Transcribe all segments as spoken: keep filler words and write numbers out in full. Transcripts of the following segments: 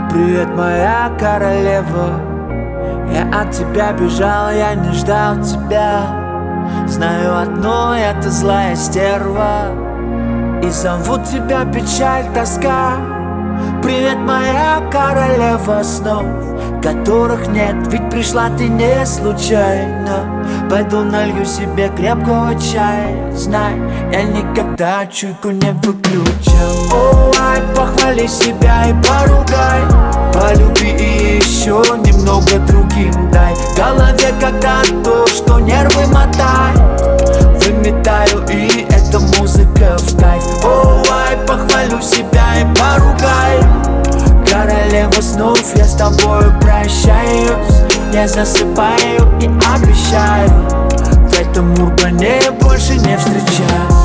Привет, моя королева. Я от тебя бежал, я не ждал тебя. Знаю одно, это злая стерва, и зовут тебя печаль, тоска. Привет, моя королева снов, которых нет, ведь пришла ты не случайно. Пойду налью себе крепкого чая. Знай, я никогда чуйку не выключил. Ой, похвали себя и поругай, полюби и еще немного другим дай. В голове когда то, что нервы мотай, выметаю, и эта музыка в кайф. Ой, похвалю себя и поругай. Королева снов, я с тобою прощаюсь. Я засыпаю и обещаю, в этом урбане больше не встречаюсь.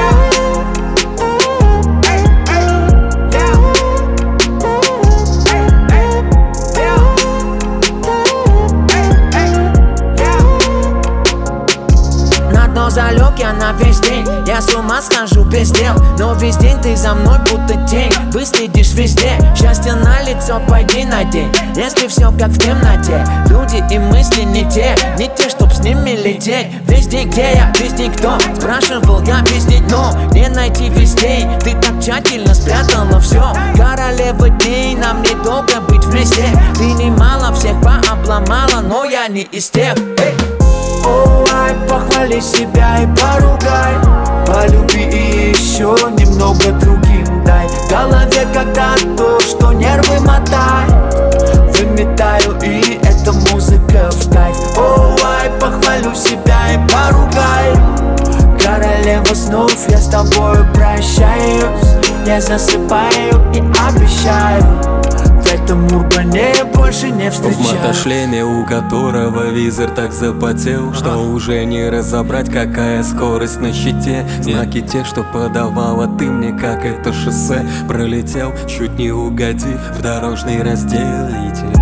Залег я на весь день, я с ума схожу без дел, но весь день ты за мной будто тень. Выследишь везде, счастье на лицо пойди надень. Если все как в темноте, люди и мысли не те, не те, чтоб с ними лететь. Весь день где я, весь день кто? Спрашивал я весь день, но не найти весь день. Ты так тщательно спрятала все. Королева дней, нам недолго быть вместе. Ты немало всех пообломала, но я не из тех. Ой, похвали себя и поругай, полюби и еще немного другим дай. В голове когда то, что нервы мотай, выметаю, и эта музыка в кайф. Ой, похвалю себя и поругай. Королева снов, я с тобою прощаюсь. Я засыпаю и обещаю, в этом урбане больше не встречаюсь. В мотошлеме, у которого визор так запотел, ага, что уже не разобрать, какая скорость на щите. Знаки те, что подавала ты мне, как это шоссе. Пролетел, чуть не угодив в дорожный разделитель.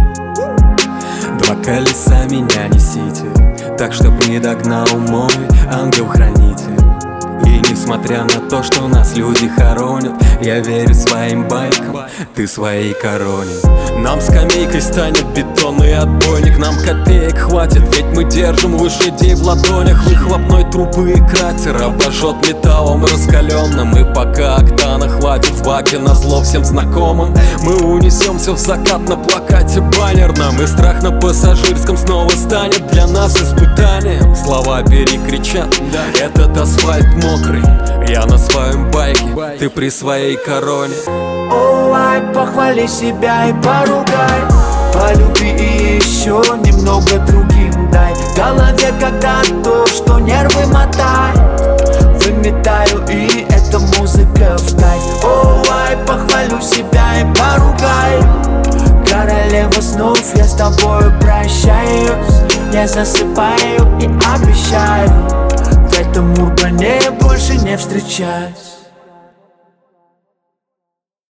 Два колеса меня несите, так чтоб не догнал мой ангел-хранитель. И несмотря на то, что нас люди хоронят, я верю своим байкам, ты своей короне. Нам скамейкой станет бетонный отбойник, нам копеек хватит, ведь мы держим лошадей в ладонях. Выхлопной трубы и кратер обожжет металлом раскаленным. И пока октана хватит в баке назло всем знакомым, мы унесемся в закат на плакате баннерном. И страх на пассажирском снова станет для нас испытанием. Слова перекричат, этот асфальт мокрый, я на своем байке, ты при своей короне. Ой, похвали себя и поругай, полюби и еще немного другим дай. В голове когда то, что нервы мотай, выметаю, и эта музыка в кайф. Ой, похвалю себя и поругай. Королева снов, я с тобою прощаюсь. Я засыпаю и обещаю, в этом урбане больше не встречаюсь.